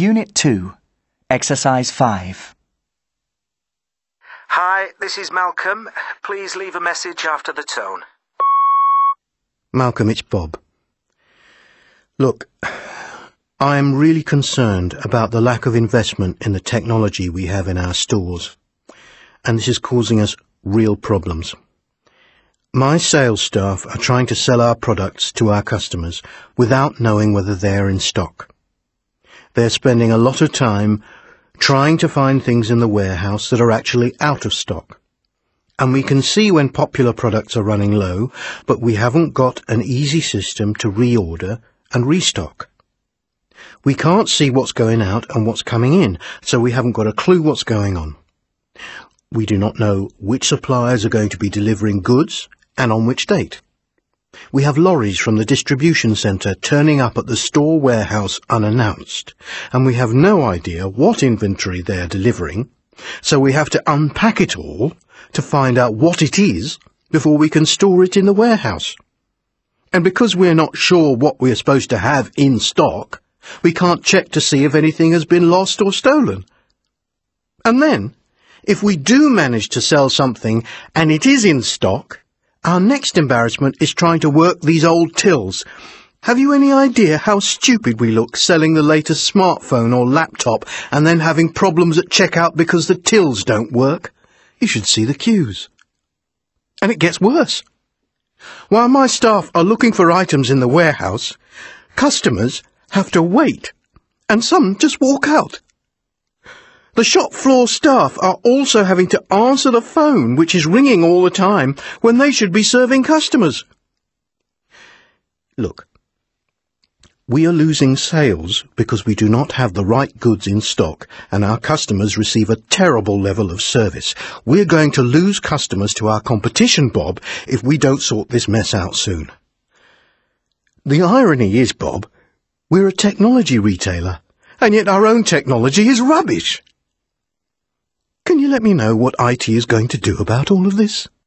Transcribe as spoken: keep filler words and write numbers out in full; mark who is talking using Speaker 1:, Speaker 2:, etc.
Speaker 1: Unit two, Exercise five.
Speaker 2: Hi, this is Malcolm. Please leave a message after the tone.
Speaker 3: Malcolm, it's Bob. Look, I am really concerned about the lack of investment in the technology we have in our stores, and this is causing us real problems. My sales staff are trying to sell our products to our customers without knowing whether they're in stock. They're spending a lot of time trying to find things in the warehouse that are actually out of stock. And we can see when popular products are running low, but we haven't got an easy system to reorder and restock. We can't see what's going out and what's coming in, so we haven't got a clue what's going on. We do not know which suppliers are going to be delivering goods and on which date. We have lorries from the distribution centre turning up at the store warehouse unannounced, and we have no idea what inventory they are delivering, so we have to unpack it all to find out what it is before we can store it in the warehouse. And because we're not sure what we're supposed to have in stock, we can't check to see if anything has been lost or stolen. And then, if we do manage to sell something and it is in stock, our next embarrassment is trying to work these old tills. Have you any idea how stupid we look selling the latest smartphone or laptop and then having problems at checkout because the tills don't work? You should see the queues. And it gets worse. While my staff are looking for items in the warehouse, customers have to wait, and some just walk out. The shop floor staff are also having to answer the phone, which is ringing all the time, when they should be serving customers. Look, we are losing sales because we do not have the right goods in stock, and our customers receive a terrible level of service. We're going to lose customers to our competition, Bob, if we don't sort this mess out soon. The irony is, Bob, we're a technology retailer, and yet our own technology is rubbish. Can you let me know what I T is going to do about all of this?